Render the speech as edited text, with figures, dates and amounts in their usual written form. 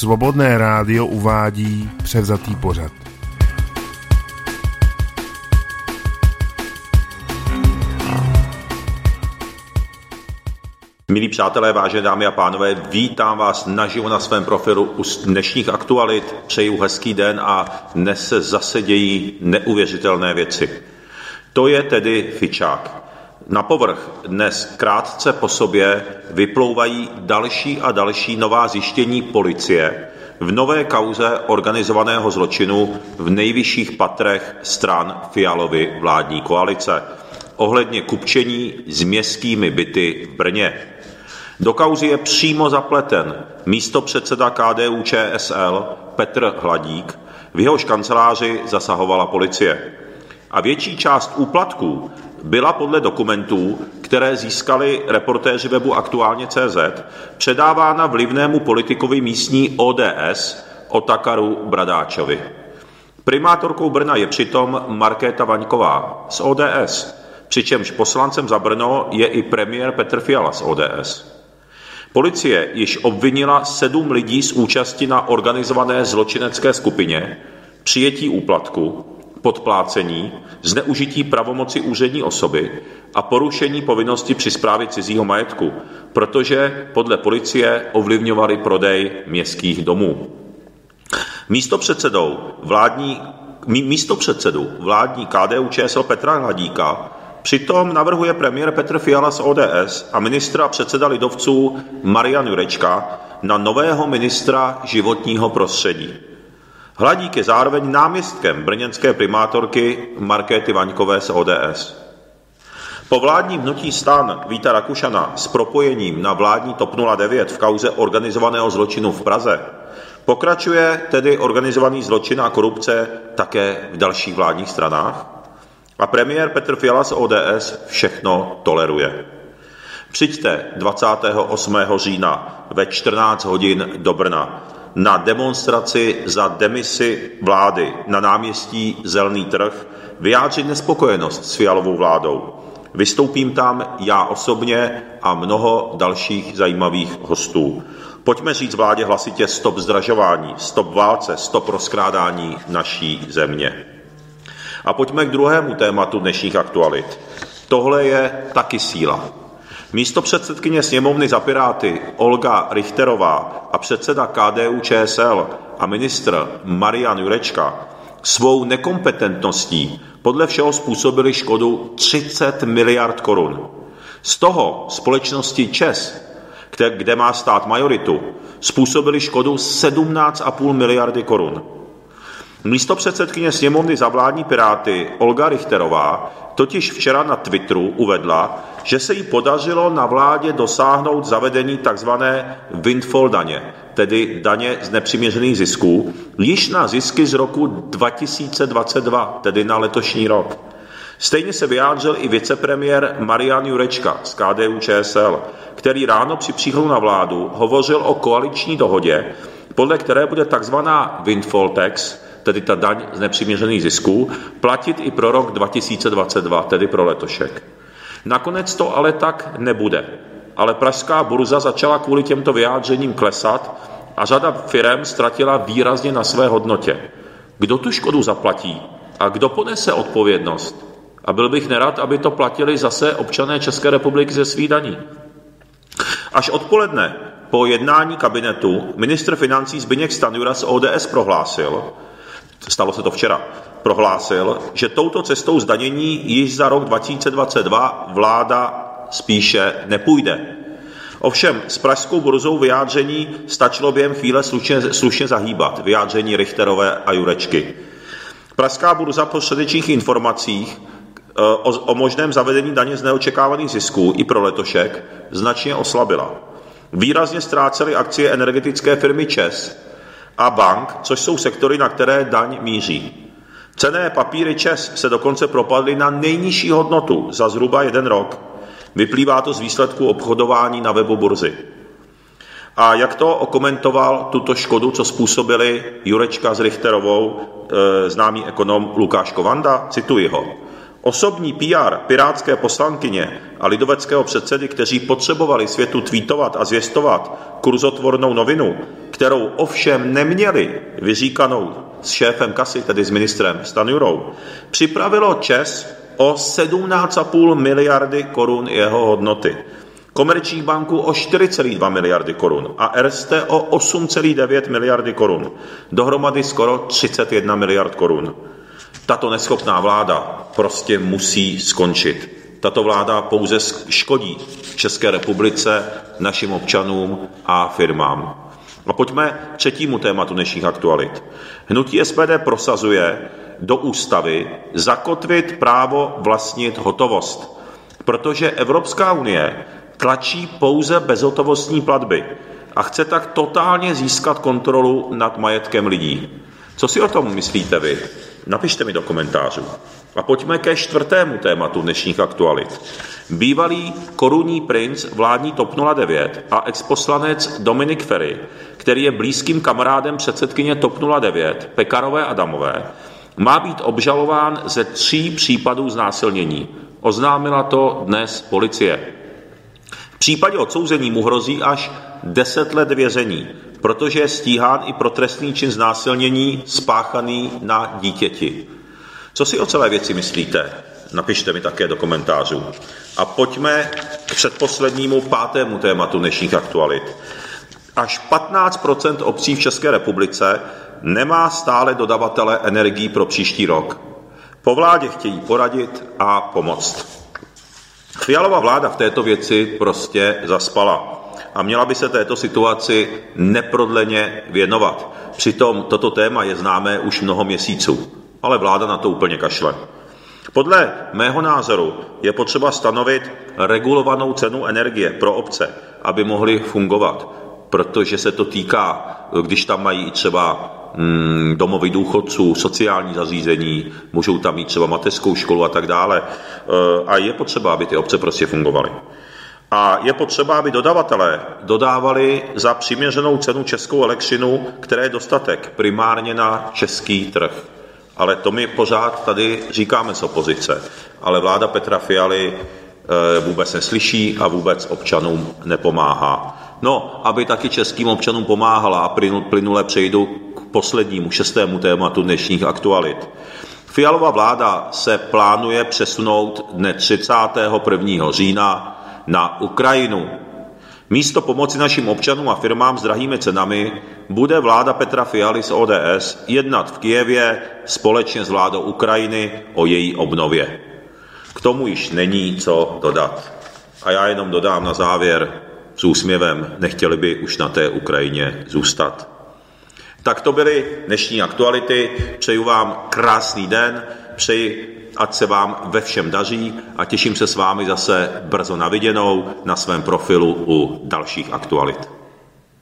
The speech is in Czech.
Svobodné rádio uvádí převzatý pořad. Milí přátelé, vážené dámy a pánové, vítám vás naživo na svém profilu u dnešních aktualit. Přeju hezký den a dnes se zase dějí neuvěřitelné věci. To je tedy fičák. Na povrch dnes krátce po sobě vyplouvají další a další nová zjištění policie v nové kauze organizovaného zločinu v nejvyšších patrech stran Fialovy vládní koalice ohledně kupčení s městskými byty v Brně. Do kauzy je přímo zapleten místopředseda KDU-ČSL Petr Hladík, v jehož kanceláři zasahovala policie. A větší část úplatků byla podle dokumentů, které získali reportéři webu Aktuálně.cz, předávána vlivnému politikovi místní ODS Otakaru Bradáčovi. Primátorkou Brna je přitom Markéta Vaňková z ODS, přičemž poslancem za Brno je i premiér Petr Fiala z ODS. Policie již obvinila 7 lidí z účasti na organizované zločinecké skupině, přijetí úplatku, podplácení, zneužití pravomoci úřední osoby a porušení povinnosti při správě cizího majetku, protože podle policie ovlivňovali prodej městských domů. Místopředsedu vládní KDU-ČSL Petra Hladíka přitom navrhuje premiér Petr Fiala z ODS a ministr a předseda lidovců Marian Jurečka na nového ministra životního prostředí. Hladík je zároveň náměstkem brněnské primátorky Markéty Vaňkové z ODS. Po vládním hnutí STAN Víta Rakušana s propojením na vládní TOP 09 v kauze organizovaného zločinu v Praze pokračuje tedy organizovaný zločin a korupce také v dalších vládních stranách a premiér Petr Fiala z ODS všechno toleruje. Přijďte 28. října ve 14 hodin do Brna na demonstraci za demisi vlády na náměstí Zelený trh vyjádřit nespokojenost s Fialovou vládou. Vystoupím tam já osobně a mnoho dalších zajímavých hostů. Pojďme říct vládě hlasitě stop zdražování, stop válce, stop rozkrádání naší země. A pojďme k druhému tématu dnešních aktualit. Tohle je taky síla. Místopředsedkyně sněmovny za Piráty Olga Richterová a předseda KDU-ČSL a ministr Marian Jurečka svou nekompetentností podle všeho způsobili škodu 30 miliard korun. Z toho společnosti ČEZ, kde má stát majoritu, způsobili škodu 17,5 miliardy korun. Místopředsedkyně sněmovny za vládní Piráty Olga Richterová totiž včera na Twitteru uvedla, že se jí podařilo na vládě dosáhnout zavedení takzvané windfall daně, tedy daně z nepřiměřených zisků, již na zisky z roku 2022, tedy na letošní rok. Stejně se vyjádřil i vicepremiér Marian Jurečka z KDU-ČSL, který ráno při příchodu na vládu hovořil o koaliční dohodě, podle které bude takzvaná windfall tax, tedy ta daň z nepřiměřených zisků, platit i pro rok 2022, tedy pro letošek. Nakonec to ale tak nebude. Ale pražská burza začala kvůli těmto vyjádřením klesat a řada firem ztratila výrazně na své hodnotě. Kdo tu škodu zaplatí a kdo ponese odpovědnost? A byl bych nerad, aby to platili zase občané České republiky ze svých daní. Až odpoledne po jednání kabinetu ministr financí Zbyněk Stanjura z ODS prohlásil, stalo se to včera, prohlásil, že touto cestou zdanění již za rok 2022 vláda spíše nepůjde. Ovšem s pražskou burzou vyjádření stačilo během chvíle slušně zahýbat, vyjádření Richterové a Jurečky. Pražská burza po středečních informacích o možném zavedení daně z neočekávaných zisků i pro letošek značně oslabila. Výrazně ztrácely akcie energetické firmy ČEZ a bank, což jsou sektory, na které daň míří. Cenné papíry ČEZ se dokonce propadly na nejnižší hodnotu za zhruba 1 rok. Vyplývá to z výsledku obchodování na webu burzy. A jak to okomentoval tuto škodu, co způsobili Jurečka s Richterovou, známý ekonom Lukáš Kovanda? Cituji ho. Osobní PR pirátské poslankyně a lidoveckého předsedy, kteří potřebovali světu tweetovat a zvěstovat kurzotvornou novinu, kterou ovšem neměli vyříkanou s šéfem kasy, tedy s ministrem Stanjurou, připravilo ČEZ o 17,5 miliardy korun jeho hodnoty, Komerční banku o 4,2 miliardy korun a Erste o 8,9 miliardy korun. Dohromady skoro 31 miliard korun. Tato neschopná vláda prostě musí skončit. Tato vláda pouze škodí České republice, našim občanům a firmám. A pojďme k třetímu tématu dnešních aktualit. Hnutí SPD prosazuje do ústavy zakotvit právo vlastnit hotovost, protože Evropská unie tlačí pouze bezhotovostní platby a chce tak totálně získat kontrolu nad majetkem lidí. Co si o tom myslíte vy? Napište mi do komentářů. A pojďme ke čtvrtému tématu dnešních aktualit. Bývalý korunní princ vládní TOP 09 a exposlanec Dominik Feri, který je blízkým kamarádem předsedkyně TOP 09 Pekarové Adamové, má být obžalován ze 3 případů znásilnění. Oznámila to dnes policie. V případě odsouzení mu hrozí až 10 let vězení, protože je stíhán i pro trestný čin znásilnění spáchaný na dítěti. Co si o celé věci myslíte? Napište mi také do komentářů. A pojďme k předposlednímu, 5. tématu dnešních aktualit. Až 15% obcí v České republice nemá stále dodavatele energií pro příští rok. Po vládě chtějí poradit a pomoct. Fialova vláda v této věci prostě zaspala a měla by se této situaci neprodleně věnovat. Přitom toto téma je známé už mnoho měsíců, ale vláda na to úplně kašle. Podle mého názoru je potřeba stanovit regulovanou cenu energie pro obce, aby mohly fungovat, protože se to týká, když tam mají třeba domovy důchodců, sociální zařízení, můžou tam mít třeba mateřskou školu a tak dále. A je potřeba, aby ty obce prostě fungovaly. A je potřeba, aby dodavatelé dodávali za přiměřenou cenu českou elektřinu, které je dostatek, primárně na český trh. Ale to my pořád tady říkáme z opozice. Ale vláda Petra Fialy vůbec neslyší a vůbec občanům nepomáhá. No, aby taky českým občanům pomáhala a plynule přejdu k poslednímu, 6. tématu dnešních aktualit. Fialova vláda se plánuje přesunout dne 31. října na Ukrajinu. Místo pomoci našim občanům a firmám s drahými cenami bude vláda Petra Fialy z ODS jednat v Kyjevě společně s vládou Ukrajiny o její obnově. K tomu již není co dodat. A já jenom dodám na závěr s úsměvem, nechtěli by už na té Ukrajině zůstat. Tak to byly dnešní aktuality. Přeju vám krásný den, přeji, ať se vám ve všem daří a těším se s vámi zase brzo na viděnou na svém profilu u dalších aktualit.